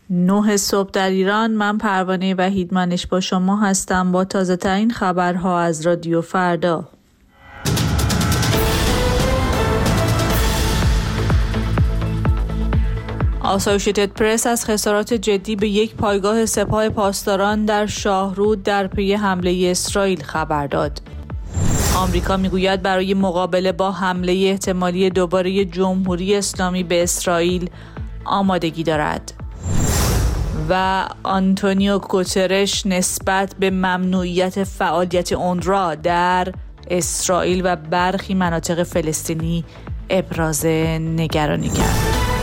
9 صبح در ایران. من پروانه وحیدمنش با شما هستم با تازه ترین خبرها از رادیو فردا. آسوشیتد پرس از خسارات جدی به یک پایگاه سپاه پاسداران در شاهرود در پی حمله اسرائیل خبر داد. آمریکا میگوید برای مقابله با حمله احتمالی دوباره جمهوری اسلامی به اسرائیل آمادگی دارد. و آنتونیو گوترش نسبت به ممنوعیت فعالیت اونروا در اسرائیل و برخی مناطق فلسطینی ابراز نگرانی کرد.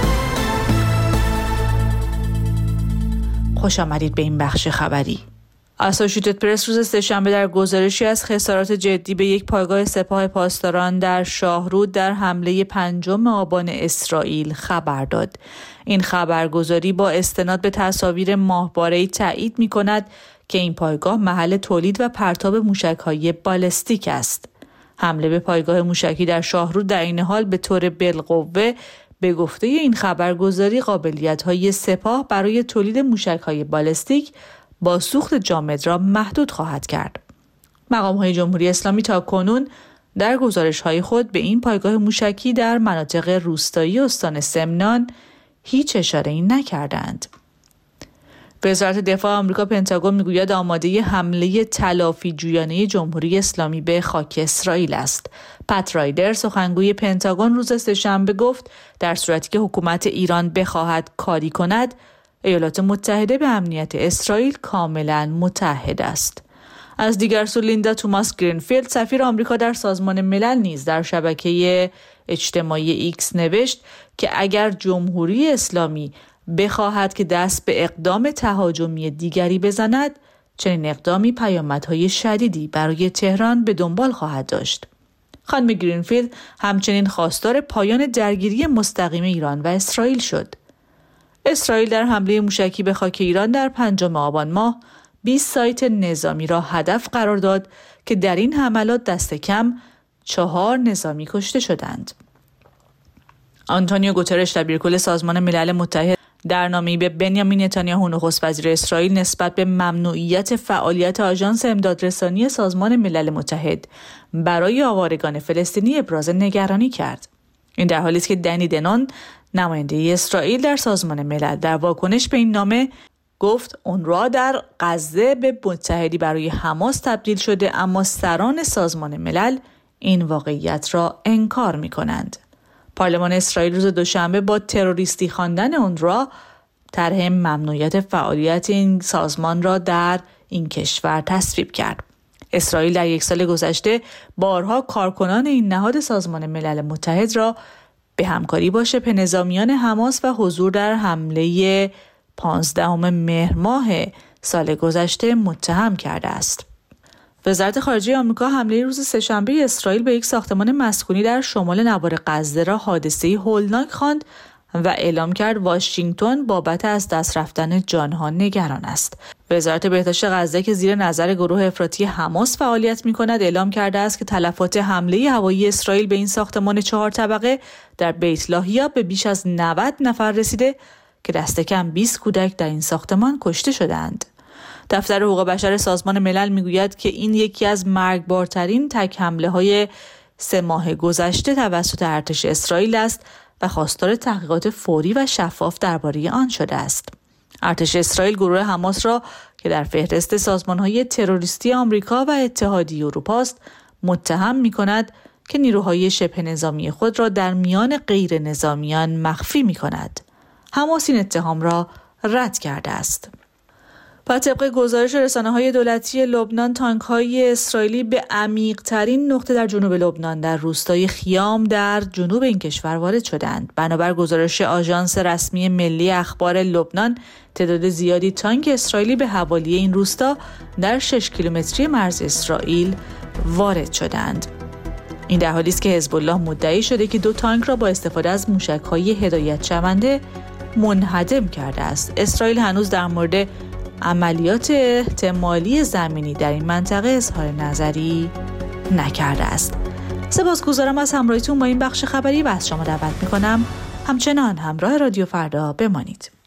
خوش آمدید به این بخش خبری. آسوشیتد پرس روز سه‌شنبه در گزارشی از خسارات جدی به یک پایگاه سپاه پاسداران در شاهرود در حمله 5 آبان اسرائیل خبر داد. این خبرگزاری با استناد به تصاویر ماهواره‌ای تایید می‌کند که این پایگاه محل تولید و پرتاب موشک‌های بالستیک است. حمله به پایگاه موشکی در شاهرود در این حال به طور بالقوه به گفته این خبرگزاری قابلیت‌های سپاه برای تولید موشک‌های بالستیک با سوخت جامد را محدود خواهد کرد. مقام‌های جمهوری اسلامی تاکنون در گزارش‌های خود به این پایگاه موشکی در مناطق روستایی استان سمنان هیچ اشاره‌ای نکردند. وزارت دفاع آمریکا پنتاگون میگوید آماده حمله تلافی جویانه جمهوری اسلامی به خاک اسرائیل است. پت رایدر سخنگوی پنتاگون روز سه‌شنبه گفت در صورتی که حکومت ایران بخواهد کاری کند، ایالات متحده به امنیت اسرائیل کاملا متحد است. از دیگر سو لیندا توماس گرینفیلد سفیر آمریکا در سازمان ملل نیز در شبکه اجتماعی ایکس نوشت که اگر جمهوری اسلامی بخواهد که دست به اقدام تهاجمی دیگری بزند، چنین اقدامی پیامدهای شدیدی برای تهران به دنبال خواهد داشت. خانم گرینفیلد همچنین خواستار پایان درگیری مستقیم ایران و اسرائیل شد. اسرائیل در حمله موشکی به خاک ایران در 5 آبان ماه 20 سایت نظامی را هدف قرار داد که در این حملات دست کم 4 نظامی کشته شدند. آنتونیو گوترش دبیرکل سازمان ملل متحد در نامه‌ای به بنیامین نتانیاهو نخست وزیر اسرائیل نسبت به ممنوعیت فعالیت آژانس امدادرسانی سازمان ملل متحد برای آوارگان فلسطینی ابراز نگرانی کرد. این در حالی است که دنی دنون نماینده اسرائیل در سازمان ملل در واکنش به این نامه گفت اونروا در غزه به متحدی برای حماس تبدیل شده، اما سران سازمان ملل این واقعیت را انکار می‌کنند. پارلمان اسرائیل روز دوشنبه با تروریستی خواندن اونروا طرح ممنوعیت فعالیت این سازمان را در این کشور تصویب کرد. اسرائیل در 1 سال گذشته بارها کارکنان این نهاد سازمان ملل متحد را به همکاری با شبه نظامیان حماس و حضور در حمله 15 مهر ماه سال گذشته متهم کرده است. وزارت خارجه آمریکا حمله روز سه‌شنبه اسرائیل به یک ساختمان مسکونی در شمال نوار غزه را حادثه‌ای هولناک خواند و اعلام کرد واشنگتن بابت از دست رفتن جانها نگران است. وزارت بهداشت غزه که زیر نظر گروه افراطی حماس فعالیت می‌کند اعلام کرده است که تلفات حمله هوایی اسرائیل به این ساختمان 4 طبقه در بیت لاهیا به بیش از 90 نفر رسیده که دست کم 20 کودک در این ساختمان کشته شدند. دفتر حقوق بشر سازمان ملل میگوید که این یکی از مرگبارترین تک حمله‌های 3 ماه گذشته توسط ارتش اسرائیل است و خواستار تحقیقات فوری و شفاف درباره آن شده است. ارتش اسرائیل گروه حماس را که در فهرست سازمان‌های تروریستی آمریکا و اتحادیه اروپا است متهم می‌کند که نیروهای شبه نظامی خود را در میان غیر نظامیان مخفی می‌کند. حماس این اتهام را رد کرده است. و طبق گزارش رسانه‌های دولتی لبنان، تانک‌های اسرائیلی به عمیق‌ترین نقطه در جنوب لبنان در روستای خیام در جنوب این کشور وارد شدند. بنابر گزارش آژانس رسمی ملی اخبار لبنان، تعداد زیادی تانک اسرائیلی به حوالی این روستا در 6 کیلومتری مرز اسرائیل وارد شدند. این در حالی است که حزب الله مدعی شده که 2 تانک را با استفاده از موشک‌های هدایت شونده منهدم کرده است. اسرائیل هنوز در مورد عملیات احتمالی زمینی در این منطقه اظهار نظری نکرده است. سپاسگزارم از همراهیتون با این بخش خبری و از شما دعوت می‌کنم همچنان همراه رادیو فردا بمانید.